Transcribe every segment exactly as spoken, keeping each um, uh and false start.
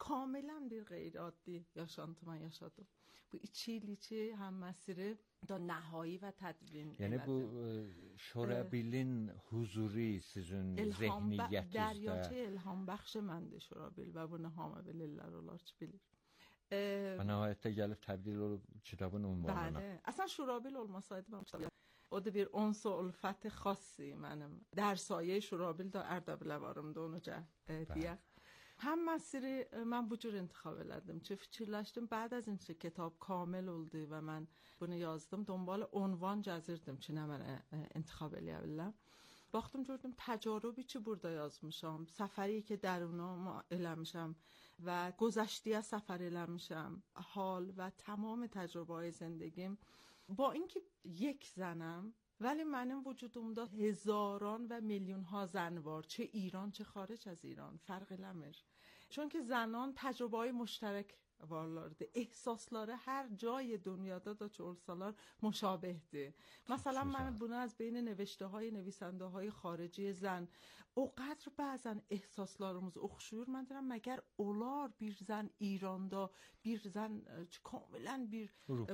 kamilen bir غیرعادی yaşantımı yaşadım. Bu içiyle hem mesire da nəhai və tədvin yəni bu Şurabil'in huzuri sizin zehniyyətinizdə Dəryaçı ilham bəxş məndir Şurabil və bunu hamı bilirlər, onlar ki bilir. Və nəhayətdə gəlib təbdil olub kitabın ünvanına. Bəli. Əslən Şurabil olmasaydı mən kitabı o da bir ons و الفت خاصی منم در سایه شورابیل da Ərdəbilə varımdı onu deyək. هم مسیری من bu cür انتخاب elədim. چه fikirləşdim بعد از اینکه کتاب کامل oldu və mən bunu yazdım دنبال عنوان gəzirdim ki nə mən انتخاب eləyə biləm. Baxdım gördüm تجاربی ki burada yazmışam, səfəri ki درونم eləmişəm və گذشتیه سفر eləmişəm, حال و تمام تجربه‌های زندگیم با اینکه یک زنم ولی منم وجودumda هزاران و میلیون ها زن var چه ایران چه خارج از ایران فرق eləmir. چون که زنان تجربه های مشترک varlardı. Ehsasları her جای dünyada da olsalar مشابهdir. مثلا من bunu از بین نوشته های نویسنده های خارجی زن اونقدر بعضا احساسlarımız oxşuyur. من دیدم مگر olar bir زن ایراندا bir زن کاملا bir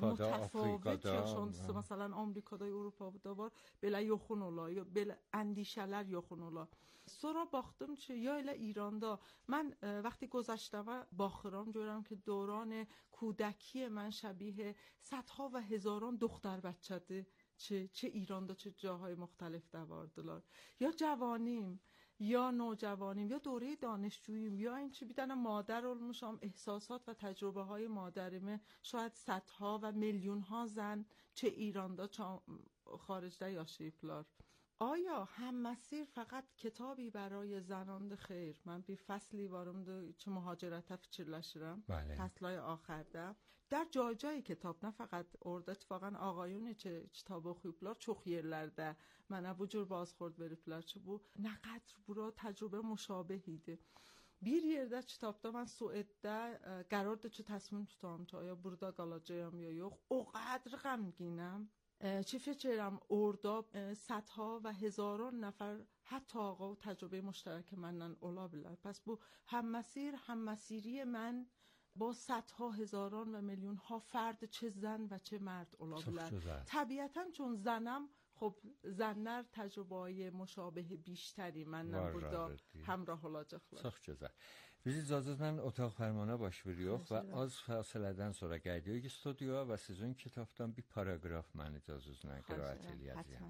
متفاوت yaşantısı مثلا آمریکادا Avropada var belə yoxun ola ya belə اندیشələr yoxun ola. Sonra baxdım ki ya elə İranda mən وقتی گذشتم باخرام görürəm ki دوران کودکی من شبیه صدها و هزاران دختر بچه‌ده چه چه ایراندا چه جاهای مختلف دواردلار یا جوانیم یا نوجوانیم یا دوره دانشجوییم یا این چی بیدن مادر olmuşam احساسات و تجربه های مادرمه شاید صدها و میلیون ها زن چه ایراندا چه خارجda yaşayıblar. آیا هم مسیر فقط کتابی برای زنان خیر من bir فصلی varımdı چه مهاجرت fikirləşirəm فصلای آخرda در جای جای کتاب نه فقط orada اتفاقا آقایونی که kitab oxuyublar çox yerlərdə mənə bu cür bazxord veriblər ki bu nə qədər bura təcrübə مشابه idi. Bir yerdə kitabda mən Sueddə qərardı ki təsmin tutam ki آیا burada qalacağam ya yox. O qədər qəmginəm. چه فکرم orada صدها و هزاران نفر حتی آقا و تجربه مشترک منن اولا بلر. پس بو هم مسیر هم مسیری من با صدها هزاران و میلیون ها فرد چه زن و چه مرد اولا بلر. طبیعتا چون زنم خب زنler تجربه های مشابه بیشتری منن burada همراه olacaqlar. Çox gözəl. Biz icazənizlə otaq fərmana baş veriyoruz və az fasilədən sonra gəlirik studiyaya və sizin kitabdan bir paragraf mən icazənizlə qiraət eləyəcəyəm.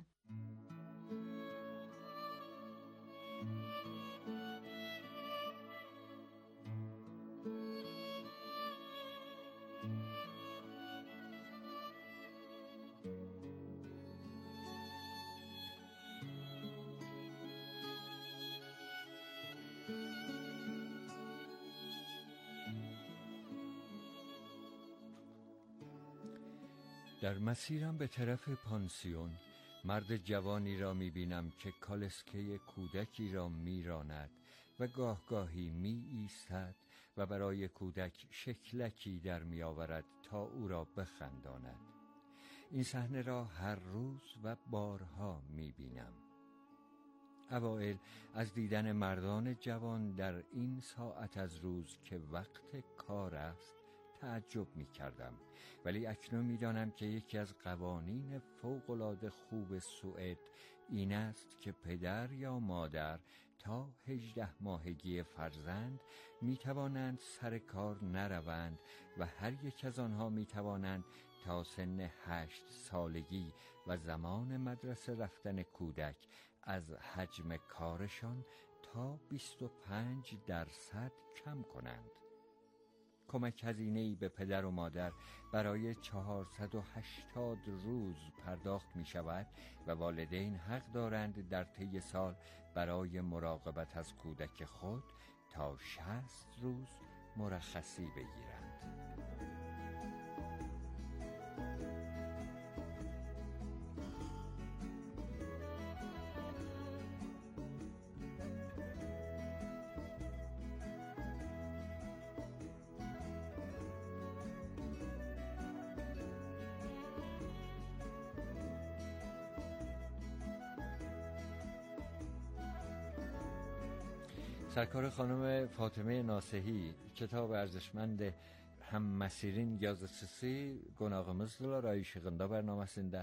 در مسیرم به طرف پانسیون مرد جوانی را میبینم که کالسکه کودکی را میراند و گاه گاهی می ایستد و برای کودک شکلکی در میآورد تا او را بخنداند. این صحنه را هر روز و بارها میبینم. اوایل از دیدن مردان جوان در این ساعت از روز که وقت کار است تعجب می کردم، ولی اکنون می دانم که یکی از قوانین فوق‌العاده خوب سوئد این است که پدر یا مادر تا هجده ماهگی فرزند می توانند سر کار نروند و هر یک از آنها می توانند تا سن هشت سالگی و زمان مدرسه رفتن کودک از حجم کارشان تا بیست و پنج درصد کم کنند. کمک هزینه‌ای به پدر و مادر برای چهارصد و هشتاد روز پرداخت می شود و والدین حق دارند در طی سال برای مراقبت از کودک خود تا شصت روز مرخصی بگیرند. سرکار خانم فاطمه ناسحی کتاب ارزشmend hem məsirin yazıçısı qonağımızdılar Ay İşığında bərnaməsində.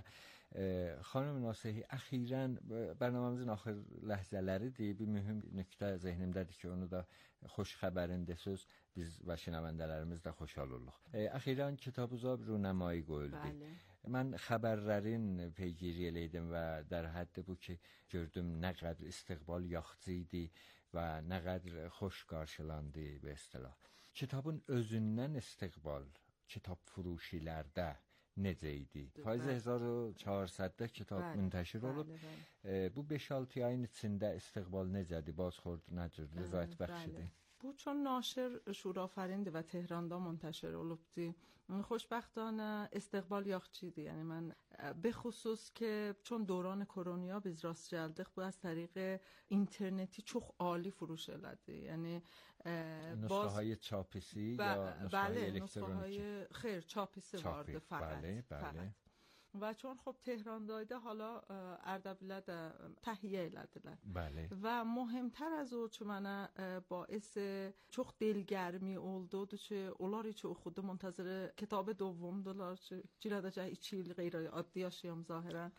Xanım Nasihi, əxirən bərnamamızın axır ləhzələridir. Bir mühüm nöqtə zehnimdədir ki, onu da xoş xəbərin desöz biz və şinəvəndələrimiz də xoşhal olduq. Əxirən kitabınıza runəmایی qoyuldu. Mən xəbərlərin peygiri eləydim və در حد bu ki, gördüm nə qədər istiqbal yaxçı idi və nə qədər xoş qarşılandı به اصطلاح. Kitabın özündən istiqbal kitab furuşilərdə necə idi? Payız هزار و چهارصد kitab müntəşir olub. Bu beş altı ayın içində istiqbal necədir? Bazxorد necədir? Rəzayət bəxşidir. Bu چون ناشر شورآفرینده و تهراندا منتشر olubdu. خوشبختانه استقبال یاخچیدی. یعنی من به خصوص که چون دوران کرونیا biz rast geldik bu از طریق اینترنتی çok عالی فروش eledi. یعنی نسخه های چاپیسی یا نسخه های الکترونیکی؟ خیر چاپیسی وارد فقط. بله بله. فقط. و چون خب تهران دایده حالا اردبیل ده تهیه elediler. بله. و مهمتر از o چون من باعث çok دلگرمی oldu که onlar için oxudu منتظر کتاب دومdular که جیرادجا iki il غیر عادی yaşıyorum ظاهرا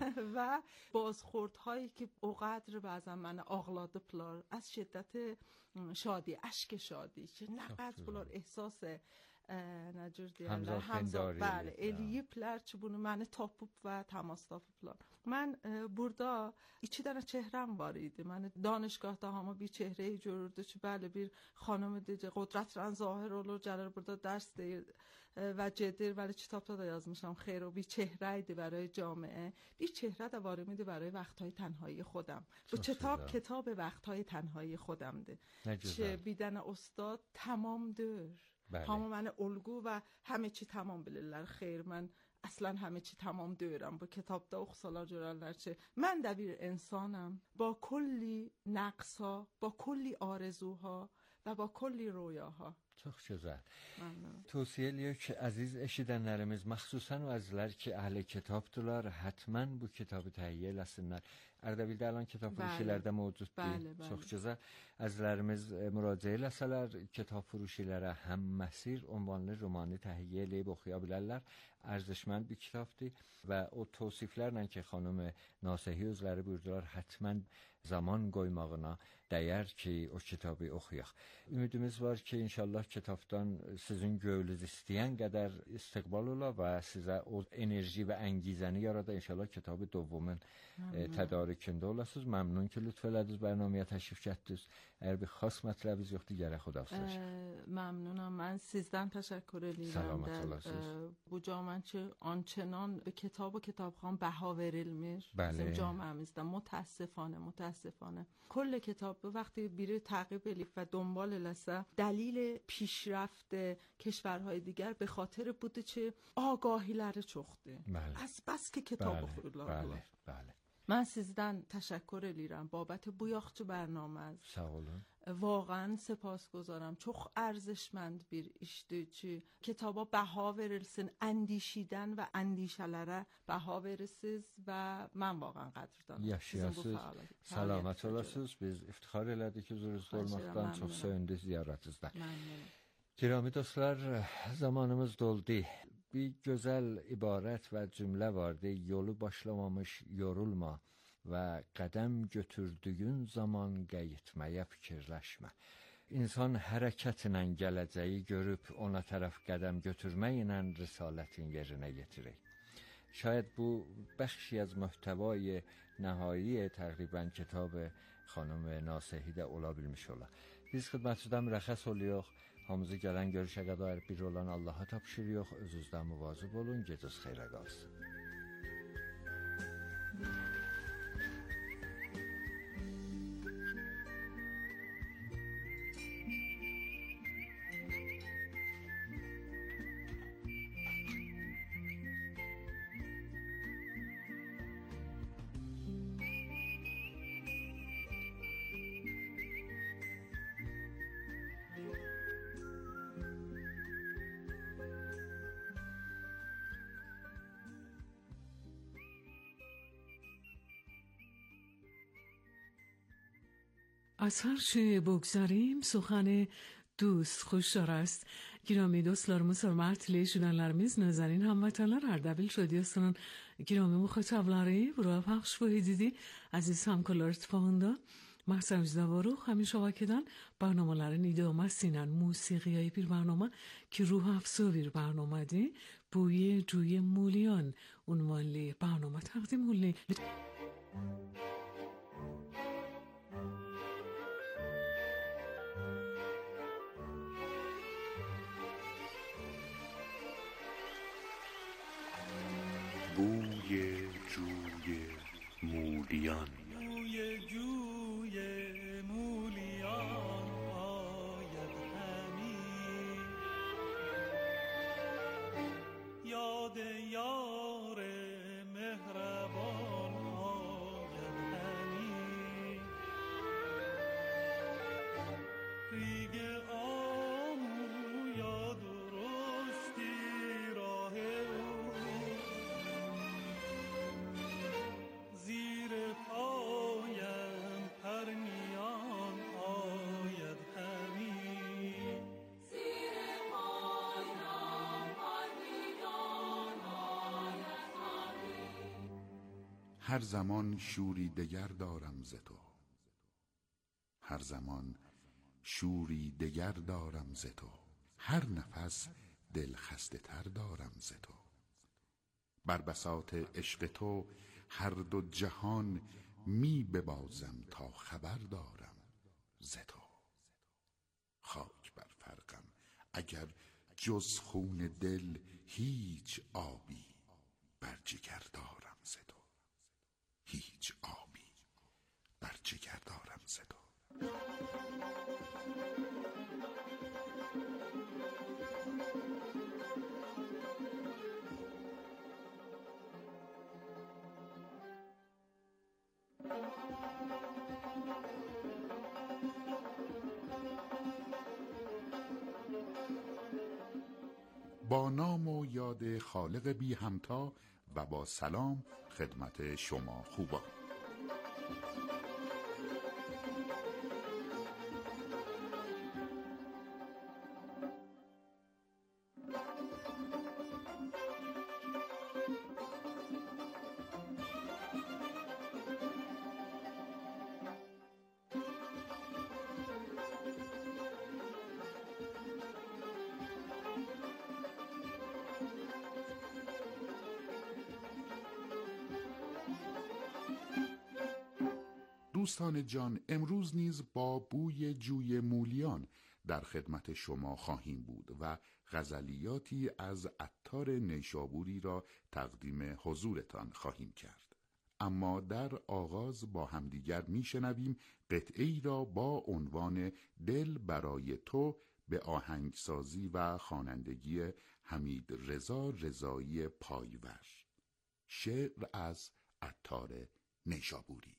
و بازخوردهایی که اوقدر بعضا من آغلاdıplar از شدت شادی اشک شادی که نقدر بلار احساس نجور دیارlar همزاد بله eləyiblər ki bunu məni tapıb və təmas tapıblar. Mən e, burada iki dənə çehrəm var idi. Mən danışgahda hamı bir çehreyi görürdü ki bəli bir xanım idi, qudrətlə zahir olur, gəlir burada dərs deyir و جدیر ولی کتابta da yazmışam خیر و bir چهره idi برای جامعه. bir چهره də var idi برای وقتهای تنهایی خودم. Bu کتاب کتاب وقتهای تنهایی خودمdir. که بیدن استاد tamamdır. بله. همه من الگو و همه چی تمام bilirlər. خیر من اصلا همه چی تمام deyirəm. Bu kitabda oxusalar görərlər ki mən də bir insanam با کلی نقص‌ها، با کلی آرزوها و با کلی رویاها. Çox gözəl. Tövsiyə edirik ki, əziz eşidənlərimiz, məxsusən o əzizlər ki, əhli kitabdırlar, həttəmən bu kitabı təhiyyə eləsinlər. Ərdəbildə alan kitab furuşilərdə mövcuddur. Çox gözəl. Əzizlərimiz müraciə eləsələr, kitab furuşilərə Həm Məsir ünvanlı romanı təhiyyə eləyib oxuya bilərlər. Ərزشmند bir kitabdır və o tövsiflərlə ki, xanım Nasihi özləri buyurdular, həttəmən zaman qoymağına dəyər ki, o kitabı oxuyaq. Ümidimiz var ki, inşallah kitabdan sizin gönlünüz istəyən qədər istiqbal ola və sizə o enerji və əngizəni yarada. İnşallah kitabı dovumun e, tədarükündə olasınız. Məmnun ki, lütf elədiniz, bərnaməyə təşrif gətdiniz. Əgər bir xas mətləbiniz yoxdur, gərək xudafizləşək. ممنونم. من سیزدن تشکر الیرم در bu جامعه چه آنچنان به کتاب و کتابخوان بها verilmiş. بله. bizim جامعemizdə متاسفانه متاسفانه کل کتاب وقتی بیره تعقیب الیف و دنبال لسه دلیل پیشرفت کشورهای دیگر به خاطر بوده چه آگاهیلر çoxdu. بله. از بس که کتاب بله. خوردlar. بله. بله. من سیزدن تشکر الیرم بابت bu yaxşı برنامه. Sağ olun. واقعا سپاسگزارم. çok ارزشمند bir işdir ki kitaba baha verilsin, اندیشیدن و اندیشelere baha verirsiniz və mən واقعا qədrdanam. Yaşayasınız, salamat olasınız. Biz iftixar elədik huzurunuzda olmaqdan, çox söyündük ziyarətinizdən. Girami dostlar, zamanımız doldu. Bir gözəl ibarət və cümlə vardı. Yolu başlamamış yorulma və qədəm götürdüyün zaman qayıtmaya fikirləşmə. İnsan hərəkətlə gələcəyi görüb ona tərəf qədəm götürməklə risalətin yerinə yetirir. شاید bu بخشی از محتوای نهایی تقریبا کتاب خانم ناسحی də ola bilmiş ola. Biz xidmətçidə mürəxəs oluyor. Hamımızı gələn görüşə qədər bir olan Allaha tapşırıyor. Özünüzdən müvazib olun. Gecəniz xeyrə qalsın. از هر چه بگذاریم سخن دوست خوشدار است. گرامی dostlarımız, hörmətli eşidənlərimiz, nazarin hamvatanlar, Ardabil Radyosu'nun giraمی مخاطبları, buraya pəxş edildi. Aziz hamkarlar ittifaqında محسن رو همیشه واکدن برنامه لرن ایدامه سینن موسیقی های پیر برنامه که روح افزا برنامه دی بوی جوی مولیان عنوان لی برنامه تقدیم لی. بوی جوی مولیان، بوی جوی مولیان آید همی، یاد یار مهربان آید همی، ریگ آمو یاد رشدی راه او، زیر پایم پرنیان آید همی، زیر پایم پرنیان آید همی. هر زمان شوری دگر دارم ز تو، هر زمان شوری دگر دارم ز تو، هر نفس دل خسته تر دارم ز تو. بر بساط عشق تو هر دو جهان می ببازم تا خبر دارم ز تو. خاک بر فرقم اگر جز خون دل هیچ آبی بر جگر دارم ز تو، هیچ آبی بر جگر دارم ز تو. با نام و یاد خالق بی همتا و با سلام خدمت شما خوبان. دوستان جان، امروز نیز با بوی جوی مولیان در خدمت شما خواهیم بود و غزلیاتی از عطار نیشابوری را تقدیم حضورتان خواهیم کرد. اما در آغاز با همدیگر میشنویم قطعه‌ای را با عنوان دل برای تو به آهنگسازی و خوانندگی حمید رضا رضایی پایور. شعر از عطار نیشابوری.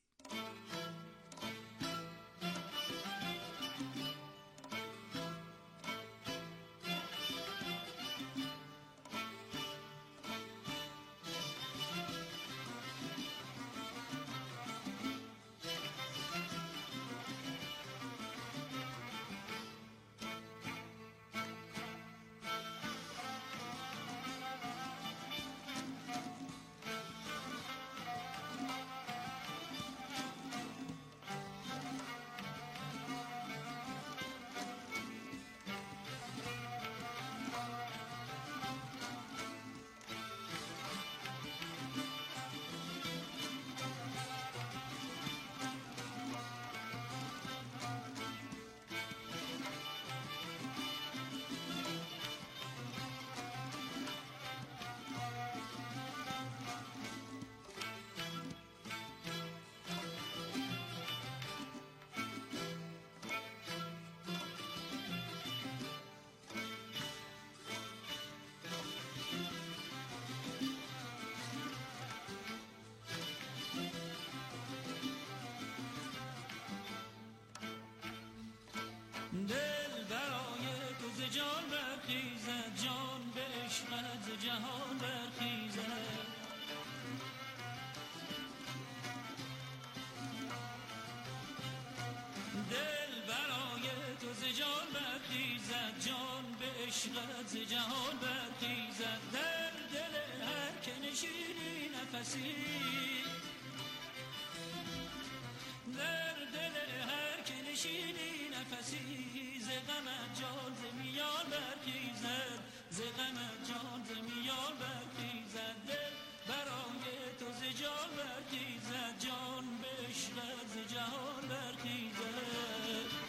دل برای تو ز جان برخیزد، جان به عشقت ز جهان برخیزد. دل جان به عشقت ز جهان برخیزد در دل هر که نشینی نفسی در دل هر که نشینی نفسی ز غمت جان ز میان برخیزد ز غمت جان ز میان برخیزد دل برای تو ز جان برخیزد جان به عشقت ز جهان برخیزد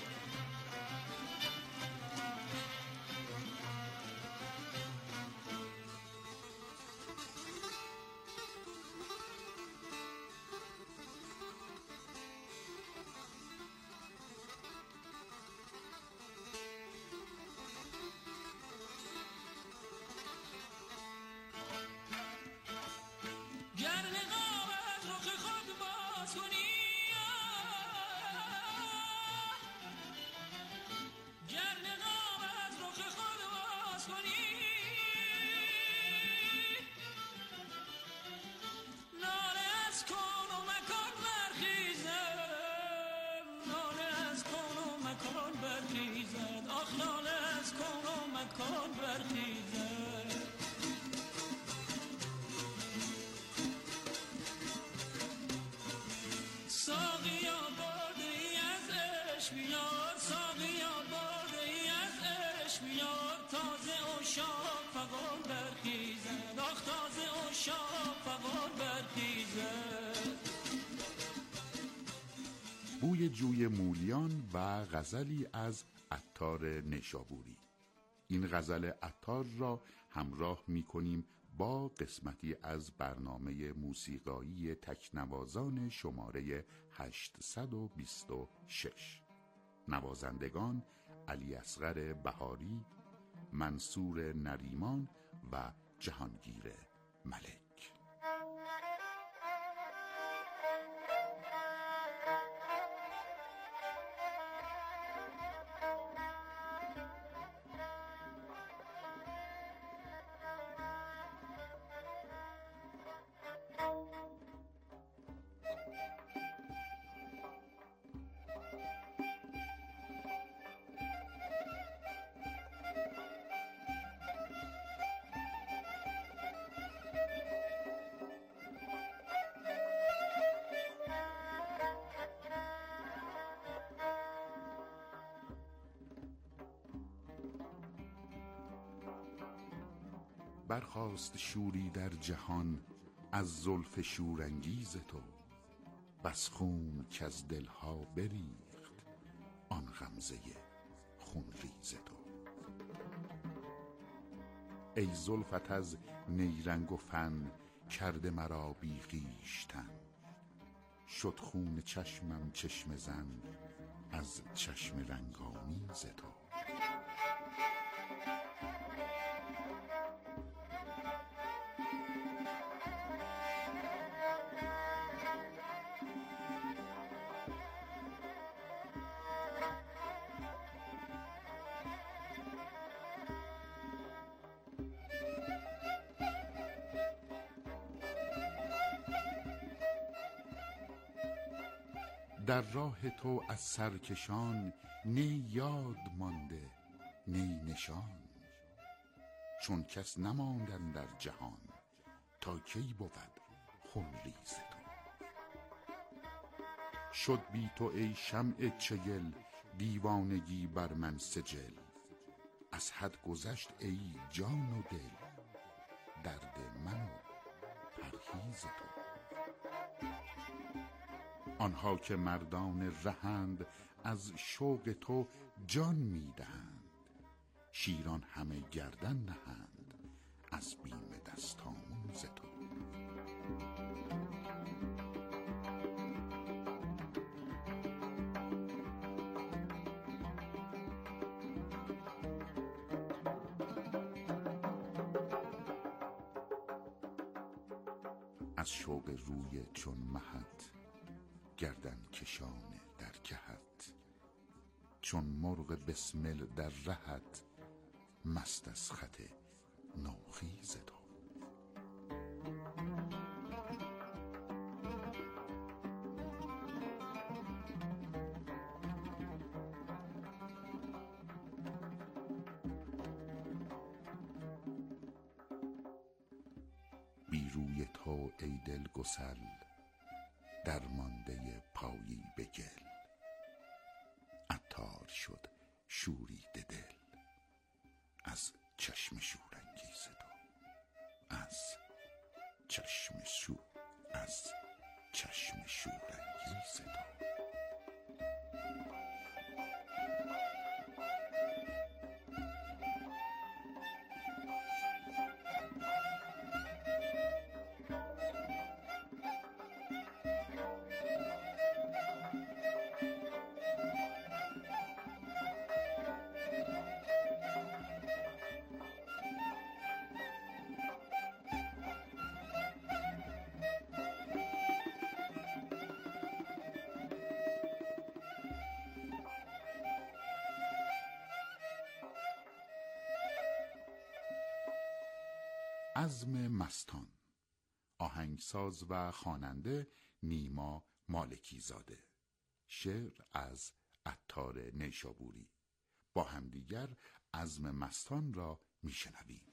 بوی جوی مولیان و غزلی از عطار نیشابوری. این غزل عطار را همراه می کنیم با قسمتی از برنامه موسیقایی تکنوازان شماره هشتصد و بیست و شش. نوازندگان علی اصغر بهاری، منصور نریمان و جهانگیر ملک. برخاست شوری در جهان از زلف شورانگیز تو، بس خون که از دلها بریخت آن غمزه خونریز تو. ای زلفت از نیرنگ و فن کرده مرا بی خویشتن، شد خون چشمم چشمه زن از چشم رنگامیز تو. در راه تو از سرکشان نی یاد مانده نی نشان، چون کس نماندن در جهان تا کی بود خونریز تو. شد بی تو ای شمع چگل دیوانگی بر من سجل، از حد گذشت ای جان و دل درد من و پرهیز تو. آنها که مردان رهند از شوق تو جان میدهند، شیران همه گردن نهند از بیم دستاموز تو. از شوق روی چون مهت گردن کشان در کهت، چون مرغ بسمل در رهت مست از خط نوخیز تو. بی روی تو ای دل گسل، درمانده پایی به گل. عطار شد شوریده دل از چشم شورانگیز تو، از چشم شور از چشم شورانگیز تو. عزم مستان، آهنگساز و خواننده نیما مالکی زاده. شعر از عطار نیشابوری. با همدیگر عزم مستان را میشنویم.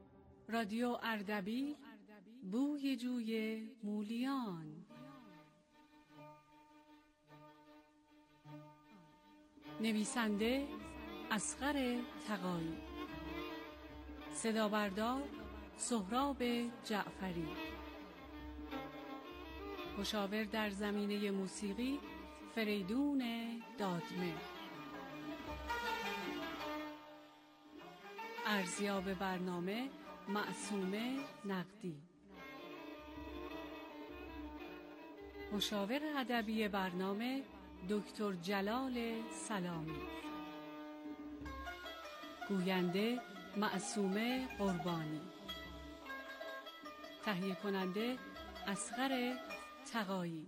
رادیو اردبیل، بوی جوی مولیان. نویسنده اصغر تقایی، صدا بردار سهراب جعفری، مشاور در زمینه موسیقی فریدون دادمه، ارزیاب برنامه معصومه نقدی، مشاور ادبی برنامه دکتر جلال سلامی، گوینده معصومه قربانی، تهیه کننده اصغر تقایی.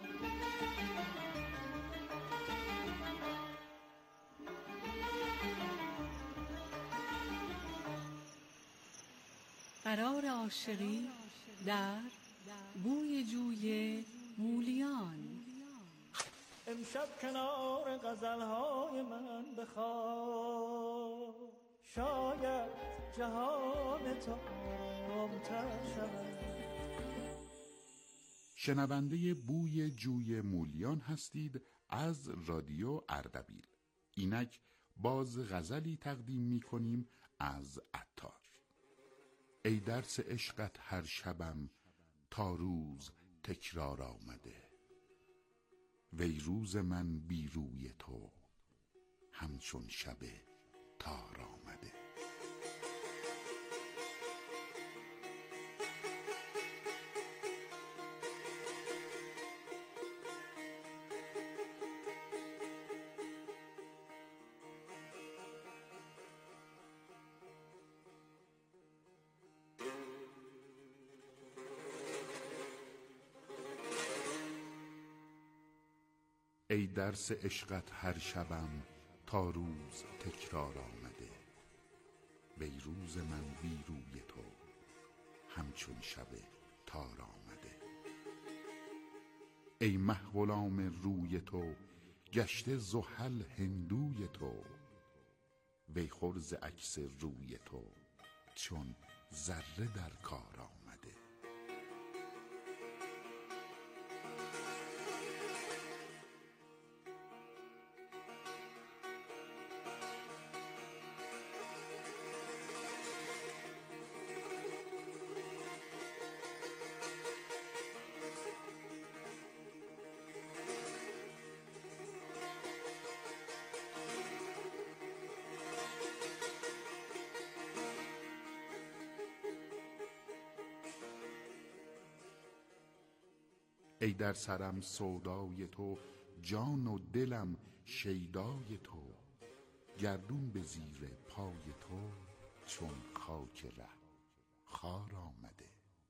قرار عاشقی در بوی جوی مولیان. امشب کنار غزلهای من بخواب، شاید جهان تو آرام‌تر شود. شنونده بوی جوی مولیان هستید از رادیو اردبیل. اینک باز غزلی تقدیم می کنیم از عطار. ای درس عشقت هر شبم تا روز تکرار آمده، وی روز من بی روی تو همچون شب تار آمده. ای درس عشقت هر شبم تا روز تکرار آمده، وی روز من بی روی تو همچون شب تار آمده. ای مه غلام روی تو گشته زحل هندوی تو، وی خرز عکس روی تو چون ذره در کار آمده. ای در سرم سودای تو جان و دلم شیدای تو، گردون به زیر پای تو چون خاک ره خار آمده.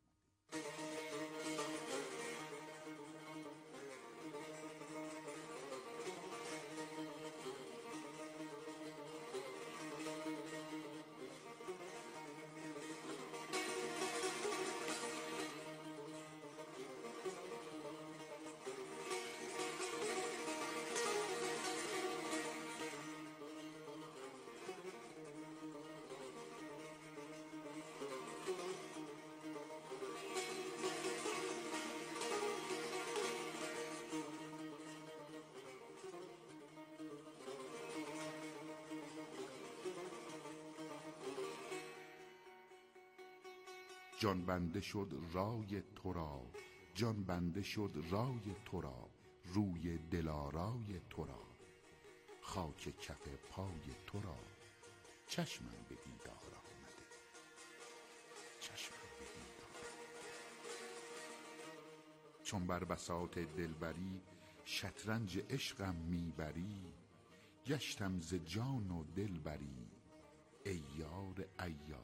جان بنده شد رای تو را، جان بنده شد رای تو را، روی دلارای تو را، خاک کف پای تو را، چشمم به دیدار آمده، چشمم به دیدار آمده. چون بر بساط دلبری شطرنج عشقم میبری، گشتم ز جان و دلبری ای یار عیار.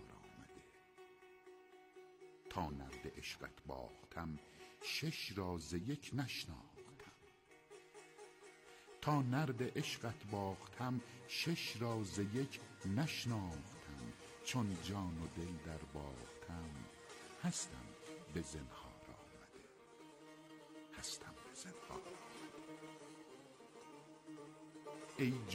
تا نرد عشقت باختم شش را ز یک نشناختم، تا نرد عشقت باختم شش را ز یک نشناختم، چون جان و دل در باختم هستم به زنهار آمده، هستم به زنهار آمده. ای